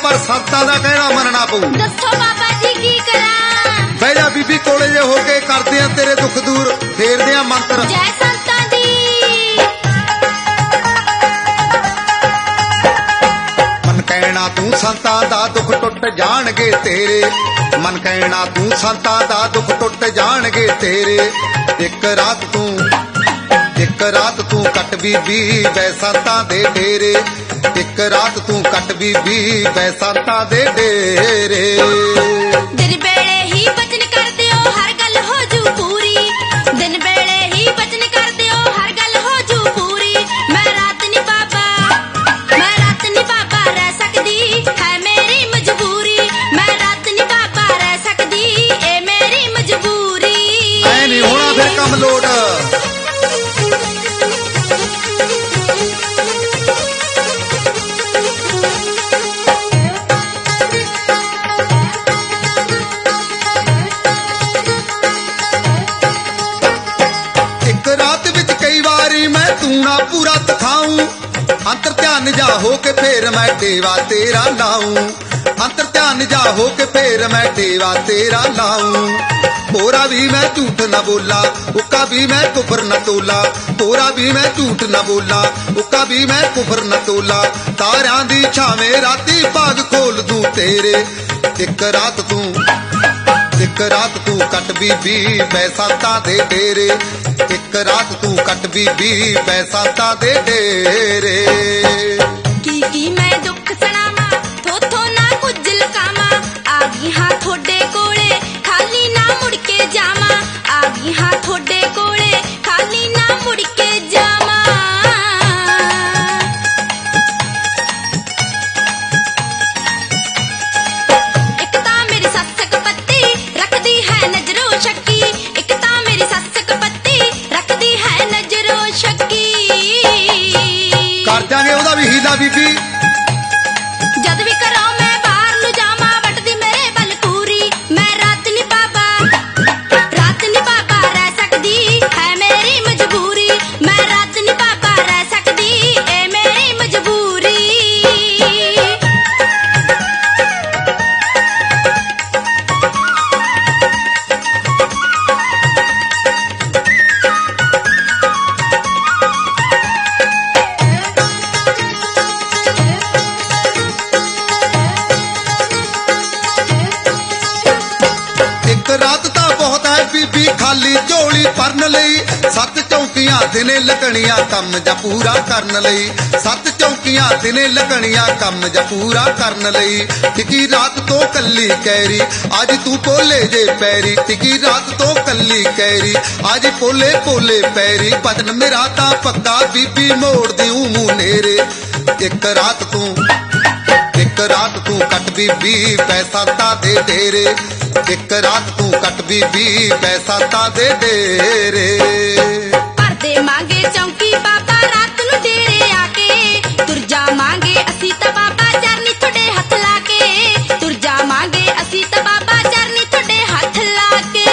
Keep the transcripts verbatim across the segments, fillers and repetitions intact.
पर संतां दा कहना मनना पऊ। दसो बाबा जी की करा। बह जा बीबी कोले जे होके करदे आ तेरे दुख दूर, फेरदे आ मंत्र जय संतां दी। मन कहना तू संतां दा दुख टुट जाणगे तेरे, मन कहना तू संतां दा दुख टुट जाणगे तेरे। एक रात तू एक रात तू कट बीबी बै संतां दे डेरे, एक रात तू कट बीबी बै संतां दे डेरे। दिन वेले ही बचन कर दियो हर गल हो जू पूरी, दिन वेले ही बचन कर दियो हर गल हो जू पूरी। मैं रात नी बाबा मैं रात नी बाबा रह सकदी है मेरी मजबूरी, मैं रात नी बाबा रह सकदी ए मेरी मजबूरी। ऐ नहीं होना फिर कम लोट। ना पूरा तखाऊं अंतर ध्यान जा हो के फिर मैं देवा तेरा लाऊं, अंतर ध्यान जा हो के फिर मैं देवा तेरा लाऊं। तोरा भी मैं झूठ न बोला उका भी मैं कुफर न तोला, तोरा भी मैं झूठ न बोला उका भी मैं कुफर न तोला। तारियां दी छावें राती भाग खोल दूं तेरे, एक रात तू एक रात तू कट बीबी बै संतां दे डेरे, एक रात तू कट बीबी बै संतां दे डेरे। की की मैं दुख सणावा थो थो ना कुछ लकावा, आ गई हां थोड़े कोले खाली ना मुड़ के जावा, आ गई हां थोड़े कोले खाली ना मुड़ के जावा। एक ता मेरी सस कपत्ती रखदी है नजरों शक्की, एक ता मेरी सस कपत्ती रखदी है नजरों शक्की। कर जांगे ओदा भी हीला बीबी। जद भी करो मैं बाहर नु जामा वटदी मेरे बल पूरी, मैं रात नी बाबा रात नी बाबा रह सकदी है मेरी मजबूरी, मैं रात नी बाबा रह सकदी ए मेरी मजबूरी। रात ता बहुत है बीबी खाली झोली भरन लई, सत चौकियां दिने लगनियां कम जा पूरा करन लई, सत चौकियां दिने लगनियां कम जा पूरा करन लई। टिकी रात तो कल्ली कैरी आज तू पोले जे पैरी, टिकी रात तो कल्ली कैरी आज पोले पोले पैरी। बदन मेरा ता पक्का बीबी मोड़ दी मुंह नेरे, एक रात तू एक रात तू कट बीबी बै संतां दे डेरे, एक रात तू कट बीबी बै संतां दे डेरे। परदे मांगे चौकी बाबा रात नु डेरे आके, तुर जा मांगे असी ता बाबा चरनी थोड़े हथ लाके, तुर जा मांगे असी ता बाबा चरनी थोड़े हथ लाके।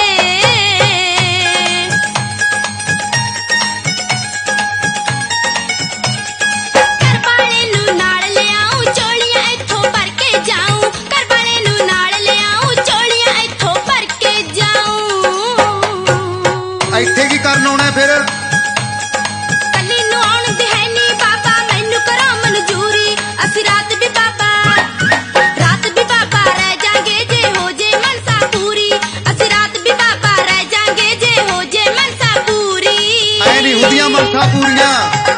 कर बाले नु नाल ले आऊं चोलियां इथों भर के जाऊं, कर बाले नु नाल ले आऊं चोलियां इथों भर के जाऊं। ਇੱਥੇ ਕੀ ਕਰਨ ਆਉਣਾ ਫਿਰ? ਕੱਲੀ ਨੂੰ ਆਉਣ ਦੀ ਹੈ ਨੀ ਬਾਬਾ ਮੈਨੂੰ ਕਰੋ ਮਨਜ਼ੂਰੀ, ਅਸੀਂ ਰਾਤ ਵੀ ਬਾਬਾ ਰਾਤ ਵੀ ਬਾਬਾ ਰਹਿ ਜਾਗੇ ਜੇ ਹੋ ਜੇ ਮਨਸਾ ਪੂਰੀ, ਅਸੀਂ ਰਾਤ ਵੀ ਬਾਬਾ ਰਹਿ ਜਾਗੇ ਜੇ ਹੋ ਜੇ ਮਨਸਾ ਪੂਰੀ। ਐ ਨਹੀਂ ਹੁੰਦੀਆਂ ਮਨਸਾ ਪੂਰੀਆਂ।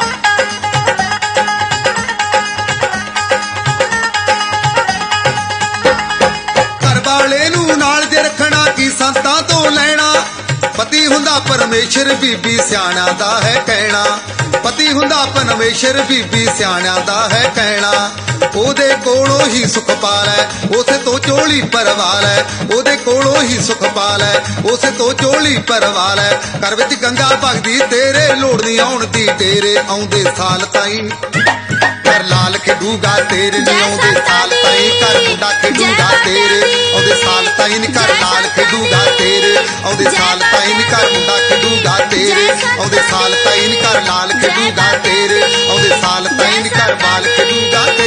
ਘਰ ਵਾਲੇ ਨੂੰ ਨਾਲ ਜੇ ਰੱਖਣਾ ਕੀ ਸੰਤਾਂ ਤੋਂ ਲੈਣਾ, ਪਤੀ ਹੁੰਦਾ ਪਰਮੇਸ਼ਰ ਬੀਬੀ ਸਿਆਣਾ ਦਾ ਹੈ ਕਹਿਣਾ, ਪਤੀ ਹੁੰਦਾ ਪਰਮੇਸ਼ਰ ਬੀਬੀ ਸਿਆਣਾ ਦਾ ਹੈ ਕਹਿਣਾ। ਉਹਦੇ ਕੋਲੋਂ ਹੀ ਸੁਖ ਪਾ ਲੈ ਉਸੇ ਤੋਂ ਝੋਲੀ ਭਰਵਾ ਲੈ, ਉਹਦੇ ਕੋਲੋਂ ਹੀ ਸੁਖ ਪਾ ਲੈ ਉਸੇ ਤੋਂ ਝੋਲੀ ਭਰਵਾ ਲੈ। ਘਰ ਵਿੱਚ ਗੰਗਾ ਭਗਦੀ ਤੇਰੇ ਲੋੜ ਨਹੀਂ ਆਉਣ ਦੀ ਤੇਰੇ, ਆਉਂਦੇ ਸਾਲ ਤਾਈਂ ਘਰ ਲਾਲ ਖੇਡੂਗਾ ਤੇਰੇ ਨੀ, ਆਉਂਦੇ ਸਾਲ ਤਾਈਂ ਘਰ ਮੁੰਡਾ ਖੇਡੂਗਾ ਤੇਰੇ, ਆਉਂਦੇ ਸਾਲ ਤਾਈਂ ਨੀ ਘਰ ਲਾਲ ਖੇਡੂਗਾ ਤੇਰੇ, ਆਉਂਦੇ ਸਾਲ ਤਾਈਂ ਨੀ ਘਰ ਮੁੰਡਾ ਖੇਡੂਗਾ ਤੇਰੇ, ਆਉਂਦੇ ਸਾਲ ਤਾਈਂ ਨੀ ਘਰ ਲਾਲ ਖੇਡੂਗਾ ਤੇਰੇ, ਆਉਂਦੇ ਸਾਲ ਤਾਈਂ ਨੀ ਘਰ ਬਾਲ ਖੇਡੂਗਾ।